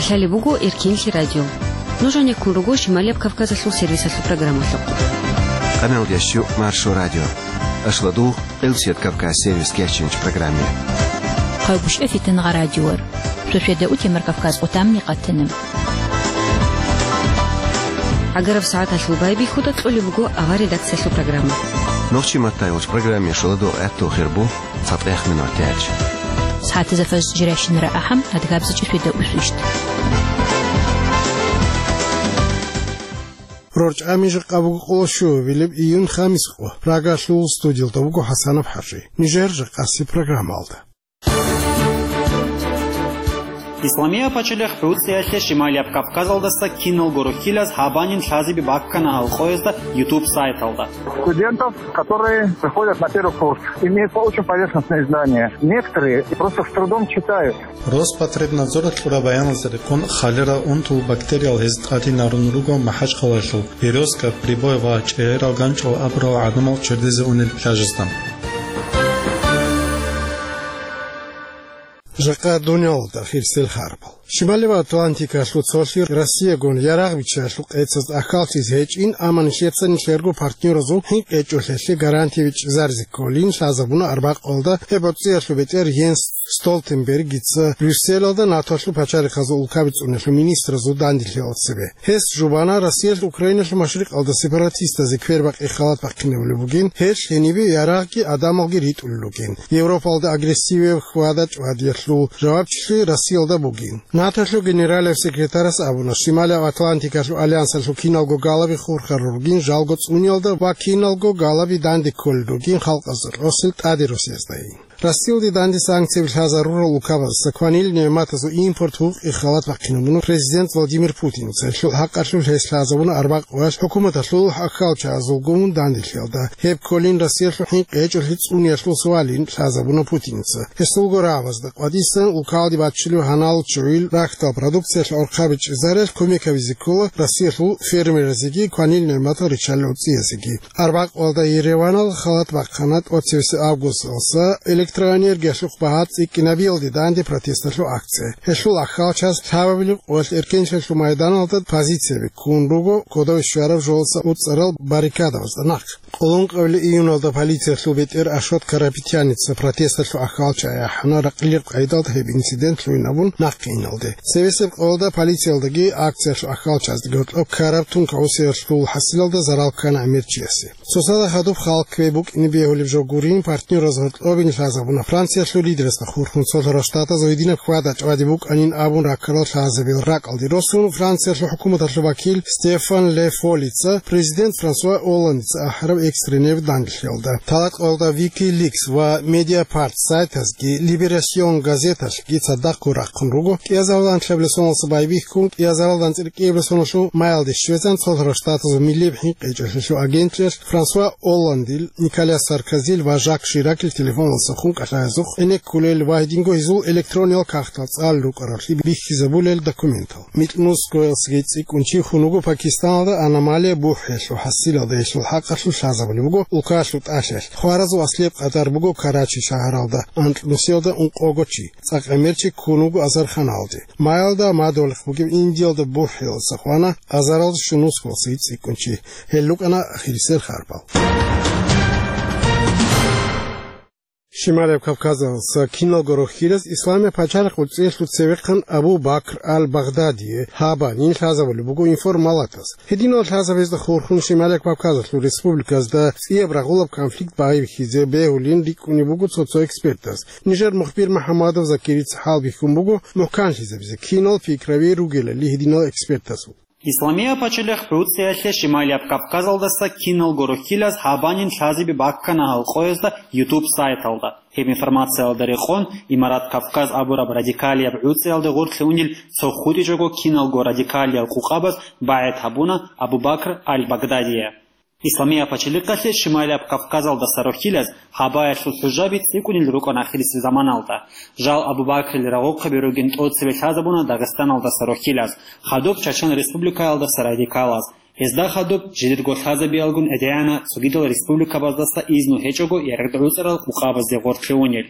Итхали бугу Иркинхи радио. Нужно куругу Шималия Кавказа сервиса программы. Канал Ящу Маршу радио. Ашладу Элсет Кавказ сервис Керченч программе. Хайбуш эфитен радиор. Шефеда Утимер Кавказ утамни катынım. Агаров саат албайби худа тулли бугу ава редакциясу программа. Ночи матайлыч программе шладу эту хербу сатех минутяч. ساعات زفاز جراشن رأهم أدغابز جفيدة أسوشت. روج أميج قابو قوشو بيلب إيون خامس قو. براغا شلول ستوديو تبوكو حسانов حرشي. نيجر قاسي программа алды. Исламия почелех Турция Шималия Кавказ алдаса кинул гору Хилаз Хабанин Шазиби Баккана Алхоезда YouTube сайт алда. Студентов, которые приходят на первый курс, имеют очень поверхностные знания. Некоторые просто с трудом читают. Роспотребнадзор Турабаян Зарекон Халера Унту Бактериал Хезтати Нарунруго Махач Халашу Березка Прибоева Чера Ганчо Абро Адамал Чердезе Унель Пляжестан. Жака Дунялда Хирсел Харбал. Шималева Атлантика шлуцолшир Россия гон Ярагвича шлук эцэс ахалтиз хэчин аман шетсэн шэргу партнерозу хинк эчөлэши гарантивич зарзиколин шазабуна арбак олда эбоция шлубетер Йенс Столтенберг гица Брюсселда натошлу пачари хазу улкавиц унешлу министр зудандилхи отсебе. Хес жубана Россия Украина шлумашрик алда сепаратиста зиквербак эхалат баккиневлюбугин хеш хениби Яраги адамалги ритуллугин. Европалда агрессиве хвадач вадишлу жавабчли Россиялда бугин. Наташлу генералев секретарас абуна Шималия Атлантикашлу альянсашлу киналго галави хурхарургин жалгоц унялда ва киналго галави данди колдугин халказыр. Росилт ади Росиясдаин. Россия данди санкции Хазарура Лукавас Сакванил Нематазу импорт хук и халат вакинуну президент Владимир Путин шу хакашу хеслазавуна арбак ваш хукуматашлу хакалча азулгун данди хелда хеп колин Россия шу хин эчу хиц униашлу суалин хазавуна Путинца хесулгоравазда квадисан укалди бачилу ханал чуил рахта продукция орхабич зареш комика визикола Россия шу фермерзиги кванил Немата ричалоциясиги арбак олда Ереванал халат вакханат 30 август олса электроэнергия шлух бахат икинавилди данди протесташлу акция. Хешлу ахалчас тававилу ол эркеншешлу майдан алда позиция кунруго кодовый шваров жолса уцарал баррикадаваз нах. Олонг овли июнолда полиция шлу ветер ашот карапетяница протесташлу ахалча яхна рақлир қайдалд хеб инцидент шлу инабун нах киналды. Севесеп олда полиция алдаги акция шлу ахалчас дигот об караптун каусер шлу хасилалда заралкана амирчияси. Сосада хадуб халк квебук инбиевли в жогурин партнер разгот обин шазабуна Франция шлу лидерс на хурхун солра штата зоидина хвадач вадибук анин абун раккарал шазабил ракалди росун Франция шлу хукумат шлу вакил Стефан Ле Фолица президент Франсуа Олландица ахрав экстренев дангшелда. Талак олда Wikileaks ва Mediapart сайтасги Liberation газеташ гицадаку раккунруго язавдан шлеблесонолса байбихкун язавдан циркеблесонолшу майлди швецан солра штата зо милли хинкэчэшу агентлер Франсуа Олландил Николя Саркозил ва Жак Ширак телефонолса хун кашазух энек кулел вайдинго изул электронил кахтац аллу карарли бихизабулел документал. Митнус коэлсгейтс икунчи хунуго Пакистанада аномалия бухешу хасилада ешу хакашу шазабли буго укашу ташеш. Хваразу аслеп катар буго Карачи шахаралда антлусиода ункогочи. Цак эмерчи хунуго Азарханалди. Майлда мадолх буги индиалда бухел сахвана Азаралд шунус коэлсгейтс икунчи. Хеллук ана хирисер харбал. Шималия Кавказа с киналгоро Хилаз Исламия пачарах уцешлу цевекхан Абу Бакр аль-Багдади хаба нин хазавли бугу информалатас. Хединол хазавезда хурхун Шималия Кавказа шлу республикасда ебрагулаб конфликт баи хизе беулин ликуни бугу соцо экспертас. Нижер мухбир Махамадов закириц халбихун бугу мухкан хизебзе кинол фикрави ругела ли хединол экспертасу. Исламия почелех Турция Шималия Кавказ алдаса кинул гору Хилаз Хабанин Шазиби Баккана Алхоезда YouTube сайт алда. Хем информация алдарихон Имарат Кавказ Абураб радикалия Турция алды горхи унил сохури жого кинул го радикалия Кукабас Баэт Хабуна Абу Бакр аль-Багдадия. Исламия почеликасе Шималия Кавказ алдаса Рохилаз Хабая Шусужабит икунил рукон ахириси заман алда. Жал Абу Бакр лирагок хабиругин отсеве хазабуна Дагестан алдаса Рохилаз. Хадуб Чачан республика алдаса радикалаз. Ezda xadub jidid gorxaza bialgun edeyana sugidol республика баздаса изну хечого яргдруцерал мухабаз де горхеунел.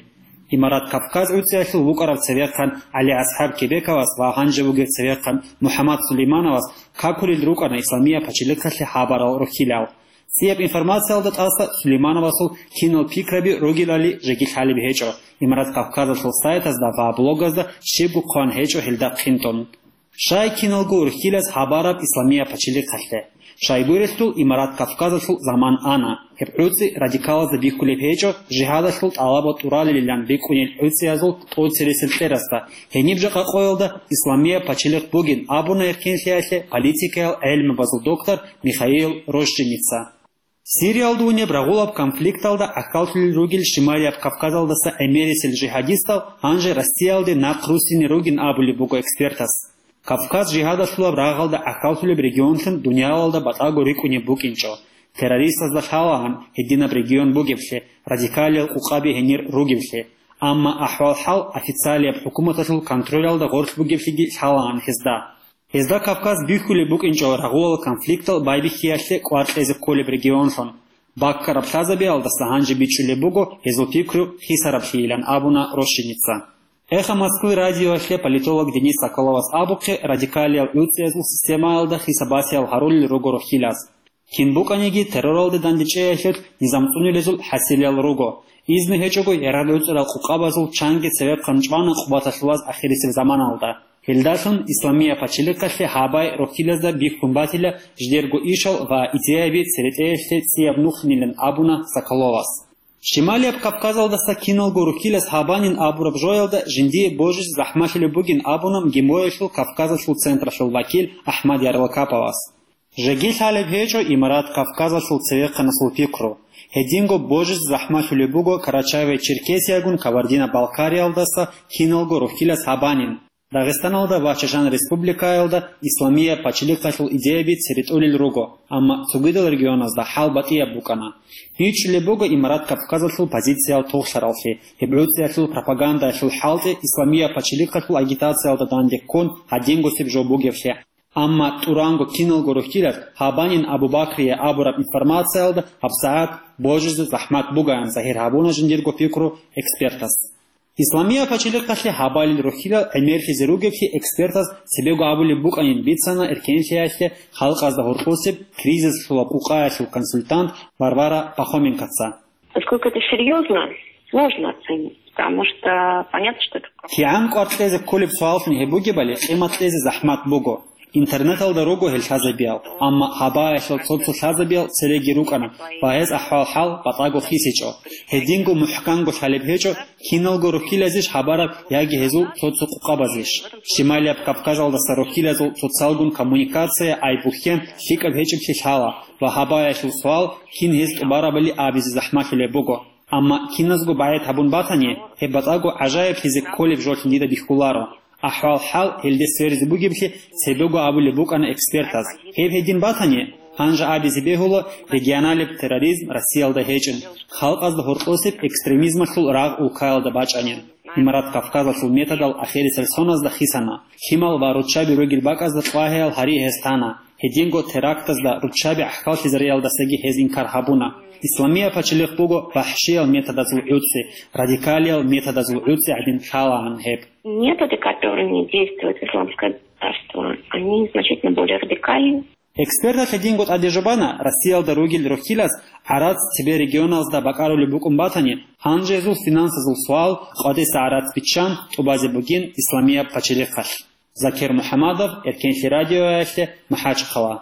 Имарат Кавказ уцяхил Лукаров цеверхан Али Асхаб Кебековас Ваганжевугер цеверхан Мухаммад Сулеймановас Какулил Рукана Исламия Пачиликахли Хабарал Рухилял. Сиеп информация алдатаса Сулеймановасул кинул пикраби Ругилали Жегихали Бхечо. Имарат Кавказасул сайтазда ва блогазда Шибу Хан Хечо Хилда Хинтон. Шай кинулгу Рухилас Хабараб Исламия Пачиликахли. Шайбурестул Имарат Кавказасул Заман Ана. Хепруци радикала за бихкуле Пхечо Жихадасул Алабот Урали Лилян Бикунил Уциазул Тоцересилтераста. Хенибжака Койлда Исламия Пачилик Бугин Абуна Иркенсиясе Политикал Эльм Базул доктор Михаил Рожденица. Сириалдуне брагулап конфликталда аккаутли ругил Шималиап Кавказалдаса эмерисел жихадистал анже Россиялды нақрусини ругин абули буго экспертас. Кавказ жихадасула брагалда аккаутли регионсын дуниялалда батагу рикуни букинчо. Террористазда халаан хединаб регион бугевше, радикалил уқаби хенир ругевше. Амма ахвал хал официалиап хукуматасул контролялда горш бугевшиги халаан хезда. Хезда Кавказ бихули букинчо рагуал конфликтал байбихияше квартезе колеб регионсон. Бакка рабшазаби алдаса ханжи бичули буго хезулпикру хисарабхилян абуна Рощеница. Эхо Москвы радиоше политолог Денис Соколовас абухе радикалиал юцезу система алда хисабасиал харулли руго рохиляс. Кинбуканиги терроралды дандичеяшет низамцунилезул хасилиал руго. Изми хечого ярадуцрал куқабазул чанги цевет ханчвана кубаташлуаз ахирисил заман алда. Хилдасын Исламия Пачиликахли Хабай Рохилазда Бихкумбатиля Ждергу Ишал ва Идеяви Церетеяшли Циябнухнилен Абуна Соколовас. Шималиап Кавказалдаса кинулгу Рухилас Хабанин Абураб Жоялда Жинди Божис Захмахили Бугин Абунам Гимояшил Кавказашил центрашил Вакиль Ахмад Ярлакаповас. Жегиль Халеб Хечо Имарат Кавказашил Цевеканасул Пикру. Хединго Божис Захмахили Буго Карачаеве Черкесиягун Кавардина Балкариалдаса кинулгу Рухилас Хабанин. Дагестаналда Вачашан Республикаялда Исламия Пачиликахил идеяби Церитулил Руго, амма Сугидал регионазда Халбатия Букана. Ничли Буго Имарат Кавказашил позиция Тухсаралхи, Хебрюциашил пропаганда Шил Халте, Исламия Пачиликахил агитация Данде Кон, Адингу Сибжо Бугевше. Амма Туранго кинулгу Рухилас, Хабанин Абубакрия Абураб информация алда, Абсаат, Божизу Захмат Бугаян, Захир Хабуна Жиндиргу Фикру, экспертас. Исламия Пачиликахли Хабалин Рухила Эмерхи Зеругевхи экспертас Себегу Абули Буканин Бицана Эркеншияхи Халказда Хурхосиб кризис Шулап Укаяшил консультант Варвара Пахоменкаца. Насколько это серьезно, сложно оценить, потому что понятно, что это... Хиам Квартлезе Кулип Суалфин Хебугибали Эматлезе Захмат Буго. Интернет алда руго хел хазабиал, амма хабая шел цоцу хазабиал цереги рукана, ваез ахвал хал батагу хисичо. Хедингу мухкангу халебхечо, киналгу рухилязиш хабараб яги хезу цоцу кукабазиш. Шималиаб Кавказалдаса рухилязу социалгун коммуникация айбухен хикабхечим хишала, ва хабая шел суал кин хез барабали абизи захмахиле буго. Амма киназгу баед хабун батане, хебатагу ажаеб хизик колев жолхиндида бихкуларо. Ахвал хал хелдесверзи бугибхи себегу абули букана экспертаз. Хебхедин батане ханжа абизи бехуло регионалиб терроризм Россиялда хечен. Халказда хуртосиб экстремизма шул раг улкаялда бачанен. Имарат Кавказа шул методал ахерисел соназда хисана. Химал ва ручаби ругил баказда твахеял хари хестана. Хединго терактазда ручаби ахкал хизариялда сеги хез инкар хабуна. Исламия Пачилик Буго вахшиял методазул юци, радикалиял методазул юци один халаан хеб. Методы, которыми действует исламское государство, они значительно более радикальны. Эксперта Хедингот Адежабана Россиялда ругил Рухилас Арац тебе регионалзда бакарули букумбатани ханжезул финансазул суал кодеса Арац Пичан убази бугин Исламия Пачилик хаш. Закир Мухаммадов, Эркенши радио Махачхала.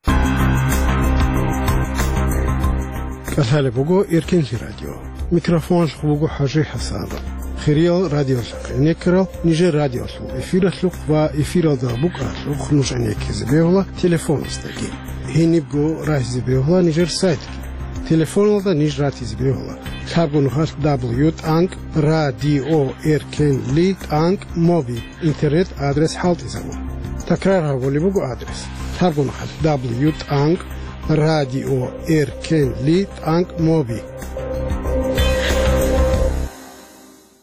كالحالة بوغو إركنشي راديو ميكروفون بوغو حاجي حسابة خيريال راديو شق نكرل نيجر راديو شو إفيرا شلوق وإفيرا دا بوكا شلوق خنوش عنيكي زبيولا تليفون استاكي هيني بغو راي زبيولا نيجر سايت تليفون دا نيجر راتي زبيولا خابو نخاش W-Tank راديو إركن لي تانك موبي إنترنت أدرس حالتي زمو تكرارها بولي بوغو أدرس خابو نخاش W-Tank راديو إركن لي تانك موبي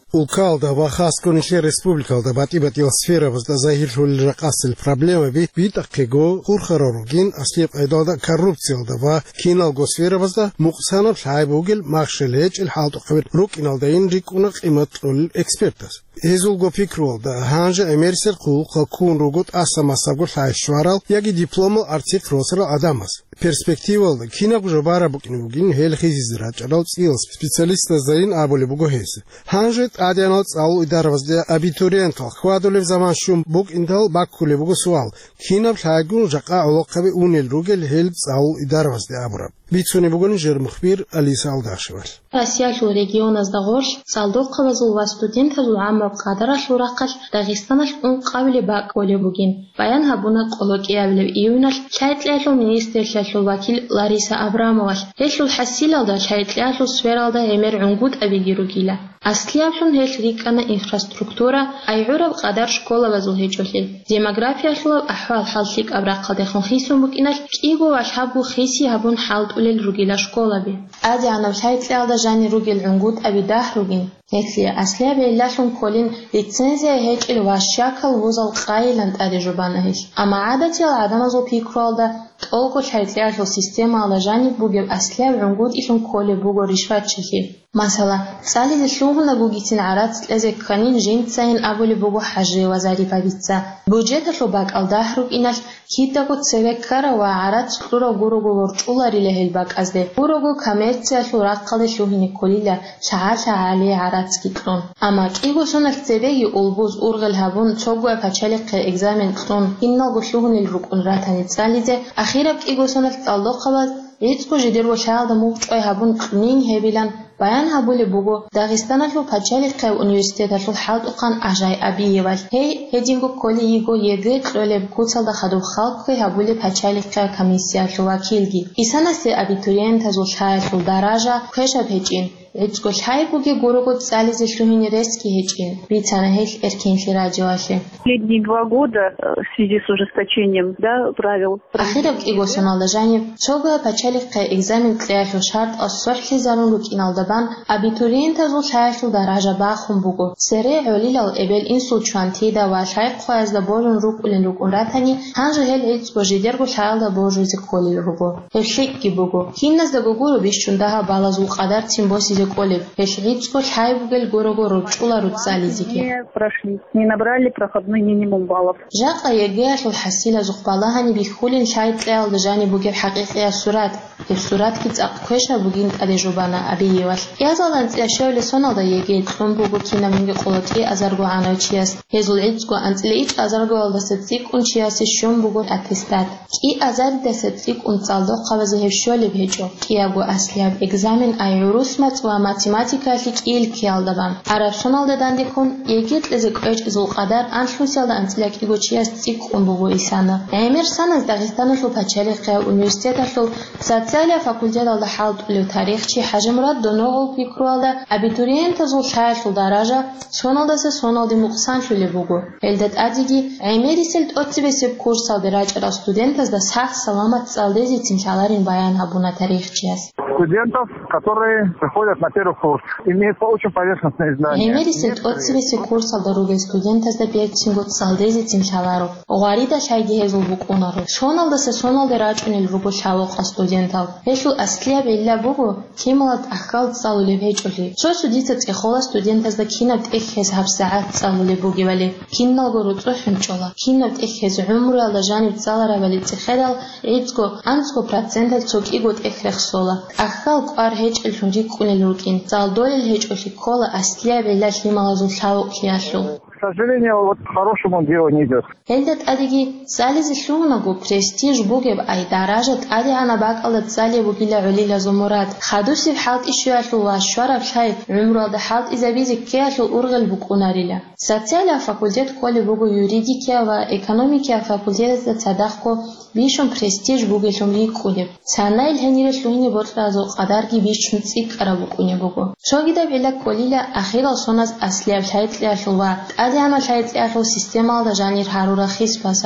Улкалда Вахаскунихе республикалда батибатил сфера возда захиршул ракасил проблема битакего хурхароругин аслеп айдада коррупциялда ва киналго сфера возда муксанов хайбугел махшелеч илхалтуқвер рук иналдаин рикунақ иматлул экспертас. Эзулго фикролда ханжа эмерсер хулқа кун ругут асамасагу хайшварал яги дипломал артик росра адамас. Перспективалда кинагужа барабукинугин хелхизизрачарал цил специалиста заин аболибуго хес. Ханжет адянал цал идарвазде абитуриентал хвадулев заман шум бук индал баккулебуго суал. Кинаб хайгун жақа олоқаби унел ругел хелб цал идарвазде абураб. Бицуни бугон жермухбир Алиса Алдашевал. Россия шу региона сдагош салдов қавазул ва студента зул аммаб қадара шу раққал Дағистанаш ун қавли бак оле бугин. Баян хабуна қолоки авлев июнал чайтлялу министрлялу вакил Лариса Абрамовал. Хешлу хасилалда чайтлялу сфералда эмер унгут абигиру гила. Аслиявлун хел рикана инфраструктура айгураб қадар школа вазул хечолил. Демографияшлу ахвал халсик абраққадехун хисун букинал киго вашхабу хиси хабун халд улил ругила школа би. Ади анав чайтлялда жани ругил унгут абидах ругин. Если аслия бейлашун колин лицензия хеч ил вашакал вузал қайланд ади жубана хеч. Ама адатил адамазу пикролда толку чайтлялу система ала жани бугев аслия унгут ишун коли буго ришват чихи. Масала, сали зешлугна бугитин арат лезе канин жинцаин абули бугу хажи вазари павица. Бюджета шубак алдахрук инаш китаку цевеккара ва арат шклура гуругу ворчулари лехелбак азде. Гуругу коммерция шураккали шухини колила шаали арат скитрон. Ама кигу сонак цевеги улбуз ургал хабун чогуа пачалик экзамен крон. Иннагу шухини рукун ратани цализе. Ахираб кигу сонак алдохабад. Ицку жидиру шалда мукчой хабун крнин хебилан. Баян хабули бугу Дағистанашлу пачаликка университеташлу халдуқан ажай абиевал. Хей хедингу коли его егэ тлолеб куцалда хаду халкы хабули пачаликка комиссияшлу вакилги. Исанасе абитуриентазу шайшлу даража кэша печин. Эцгол хайбуги гуругут цализе шлюмини резки хечин. Бицана хех эркенши радиоаши. Последние 2 года в связи с ужесточением правил. Ахираб иго соналдажанев чога пачаликка экзамен клеяшлу шарт ассорхли зарунлук иналдабан абитуриентазу шайшлу даража бахун бугу. Сере олилал эбел инсул чуантида ва шайх хуазда борун рук улин рук унратани ханжу хел эцго жидергу шайлда боржузи коли бугу. Хешикки бугу. Хинназда гугуру бишчундаха балазу қадар тимбоси колеб. Хешрицко хайбугел гурогу ручула руцализики. Не прошли, не набрали проходной минимум баллов. Жака егеашлу хасила зухбалахани бихулин шайтлял дежани бугев хақиқия сурат. Сурат киц ақкөша бугин адежубана абиевал. Язалан цяшевле соналда егеет хумбугу кинаминги қолотки азаргу аночияс. Хезул ицгу анцлеич азаргу алдасетик унчияси шумбугу атестат. Ки азар десетик унцалдо қавази хевшоле бхечо. Киягу аслиаб экзамен айурусмат ва математикалик илки алдабан. Араб соналда дандикун егет лезек өч изул қадар аншлусялда анцляк игочияс цик унбугу исана. Эмер саназ Дағистанашлу пачалиқия университеташлу социалия факультет алда халд улю тарихчи хажимурат доногол пикру алда абитуриентазул шайшлу даража соналдасы соналди муқсан шуле бугу. Элдет адиги эмерисельт отцевесеп курс алды рачара студентазда сах саламат салдези тимшаларин баян хабуна тарихчияс. Студентов, которые приходят на первый курс, имеют очень поверхностные знания. Эмерисельт отцевесе курс алда руге студентазда пертсингут салдези тимшалару. Огарида шайги хезул букунару. Соналдасы соналди рачунил ругу шавоqa студентал. Хешлу аслия белла бугу кималат ахкал цалуле вечули. Шо судица цехола студентазда кинат эхез хабсаат цалуле буги вали. Кинналгу руцухинчола. Кинат эхез умру алда жаниб цалара вали цехедал эцго ансго процентал цок игут эхрехсола. Ахкал квар хеч эльфунжи кунел рукин. Цал долел хеч оли кола аслия белла шималазу шавоқ хияшлу. К сожалению, вот хорошему делу не идет. Элдет адиги сализи шлунагу престиж бугеб ай даражат ади анабак алат сали бугила улила зумурат. Хадуси халт ишуашлу ва шараб шай умрада халт изабизи кеашлу ургал букунарила. Социалия факультет коли бугу юридикия ва экономикия факультет за цадахко бишум престиж бугелум ликулеб. Санайл хенирэ шлуини бортразу qadargi бишум цик арабукуне бугу. Шогида бела колила ахира сонас аслиаб шайтляшлу ва Адиана шайтляшлу система алда жанир харура хис пасал.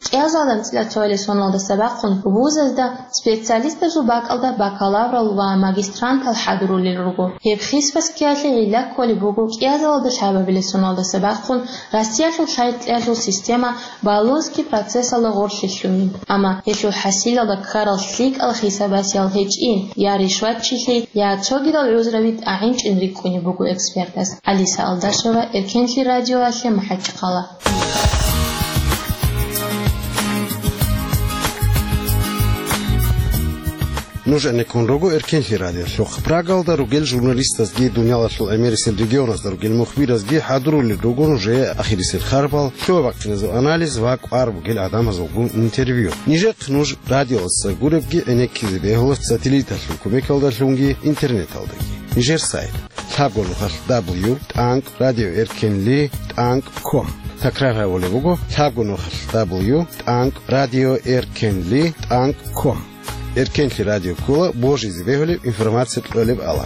კეაზალდა მწილათოელი სონალდა საბაყუნ ბუზაზდა სპეციალისტა ზუბაკალდა ბაკალავრალ ვა მაგისტრანტალ ჰადრული რუგო ჰებხისფას კეალი ილაკ კოლი ბუგო კეაზალდა შაბაბილი სონალდა საბაყუნ რასიაშულ შაიტლეაშულ სისტემა ბალონსკი პროცესალდა ღორშიშლუმი ამა ეშო ჰასილალდა ქარალ სლიკ ალ ხისაბასიალ ჰეჭინ яри შვაჩიხი ია ჩოგიდალ უზრავით აინ ჭინრიკუნი ბუგო ექსპერტას ალისა ალდაშევა ერკენჩი რადიოაშე მაჰაჭყალა Нужен конрого эркенхи радио шох прагалда ругел журналистас ги дунялашл америсел регионас да ругел мухбирас ги хадрули ругон же ахирисел харбал шо вактнез анализ вак арб гел адамаз угун интервью ниже нуж радиос гуребги энекизи бехолос сателлиташ комекалда шунги интернет алдаги ниже сайт хагонухал w.radioerkenli.com такрара волебуго хагонухал w.radioerkenli.com Эркенли радио Кула, Божий извегли, информация пролив алат.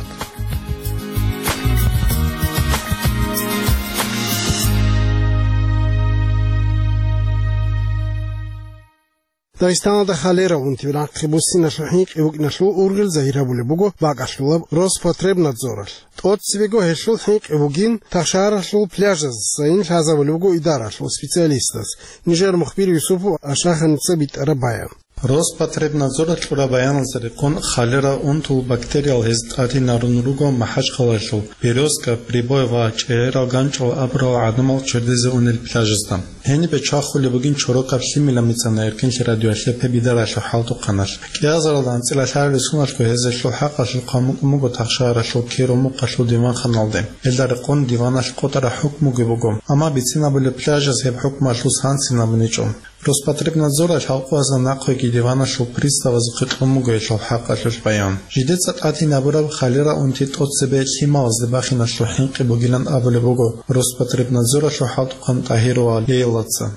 Дагестанада халера унтиврак хибусина шахник евгнашлу ургел заирабуле буго багашлу Роспотребнадзор. Тот свего хешул хник евгин тахшарашлу пляжа заин хазавуле буго идарашлу специалистас. Нижер мухбир Юсупу ашаханица бит рабая. Роспотребнадзор чурабаян зарекон холера унтул бактериал хезтрати нарунруго махач халашул березка прибоева чера ганчо абро адмал чердезе унел пляжистам хени бечахули бугин чорока химиламицана эркенчи радиошле пебидарашлу халту канаш киазардан цилашар сунашко хезешлу хақашлу қамук муго тахшарашлу керому қашлу диван ханалде элдарекон диванаш котара хукму гебугом ама бицина буле пляжас хеб хукмашлу сансина буничом Роспотребнадзор халқуаза нақойки диванашлу пристава зуқиқму гешлу хақашлуш баян жидецат ати набураб халера унтит от себе химал здебахинашлу хинқи бугилан абуле буго Роспотребнадзорашлу халтуқан тахиру лейлатса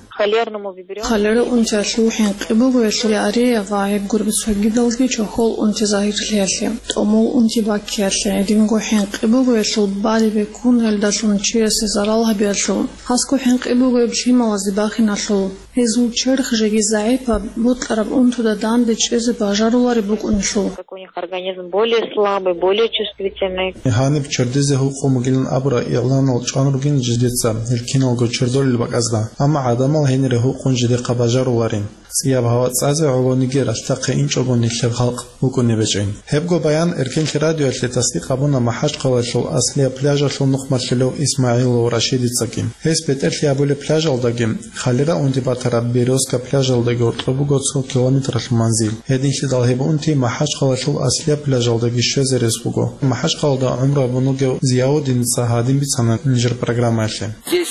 خلر أنت شلوحين قبوا يشري عريا ضايب قرب سجدال جي شخول أنت ظاهر ليالي تأمل أنت باكيالي دينغو حين قبوا يشل بالي بيكون هالداشون شيء سزرالها بيشلون هاسكو حين قبوا يبشي موازي باخي نشلو هزو شرخ جي زعيبا بطلب أنتو دادان ديش باجارولاري بوك أنشلو у них организм более слабый, более чувствительный. Ханиб чердезе хуқу мугилан абра игланал чанругин жидеца илкинал го чердолил баказда ама адамал хенере хуқун жиде қабажаруларин سیاب هوا سازه عوانیگی رستق این چوبونی خلق خلق بکنی بچین. هبگو بیان ارکن رادیو اصلی تصدیق ابونا محج قواشل اصلی پلاژشل نخمشلو اسماعیل و رشید سکیم. هست بتر لیابول پلاژل دگیم. خالیرا اونتی باتر بیروسکا پلاژل دگور تبوگو 100 کیلومتر منزل. هدین شدال هب اونتی محج قواشل اصلی پلاژل دگی شزرس بگو. محج قوال دا عمر ابونوگو زیادین سهادین بیتسان نجر برنامه‌اش.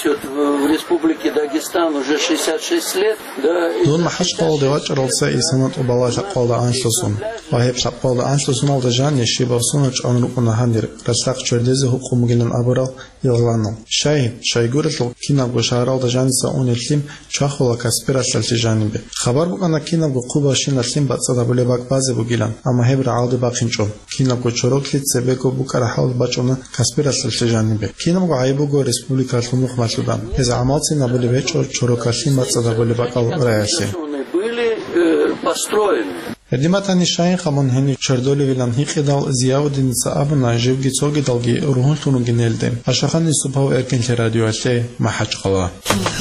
В Республике Дагестан уже 66 лет. Дон محج قوال دوات رلسه ایسانات و بالاش قوال آنشلسون. وهب شقال آنشلسون al دجان یشیب سونچ آنرو کنهاندر. رستق چردیز حقوق مگلن ابرال یلانو. شایگورش کیناب گشارال دجانی ساون التیم چاخولا کاسپراش التجانیبه. خبر بکنه کیناب قوباشین التیم باتسادا بله باک بازی بگیلن. اما هبر عالد باقینچو. کیناب گچوروکلیت سبکو بکره حال بچونه کاسپراش التجانیبه. کیناب عیبو گو رسپوبلیکا شلوخ ماشودم. از عمالسی نبوده بچور چوروکاشین باتسادا بله باکال رایشه. Эдиматани шайн хамон хени чердоли вилан хиқидал зиявдин сааб наживги цоги далги рухун туну генелде. Ашахани субхав эркен радио ашле махач қала.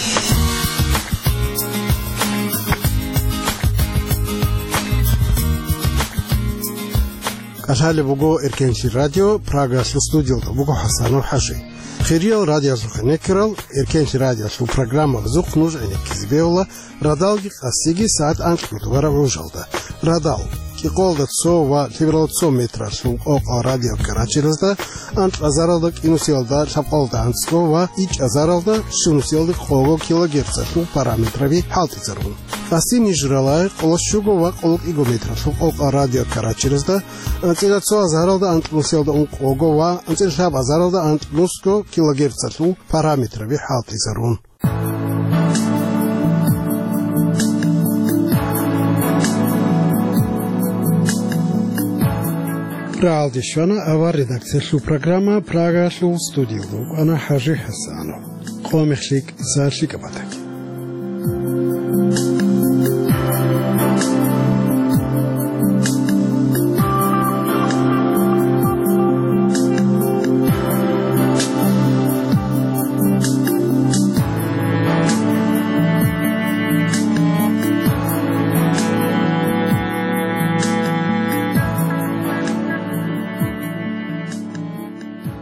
Ашали буго эркен радио Прага студио буго Хасанов Хаши. Хириал радио зухнекрал эркен радио шу программа зух нуж энекизбеула радалги асиги саат анкмут варавужалда. Радал киқолда цова либералцо метра шу оқ радио карачирзда ант азаралда инусиалда шапалда антскова ич азаралда шунусиалда хого килогерца шу параметрави халтицарун. Асини жралай қолошуго ва қолок иго метра шу оқ радио карачирзда антила цо азаралда антнусиалда унқого ва антил шаб азаралда антнуско килогерца шу параметрави халтицарун. Раал Дишвана, ава редакция шу программа Прага шу студио. Она Хажи Хасанов. Комехлик Зарликабатак.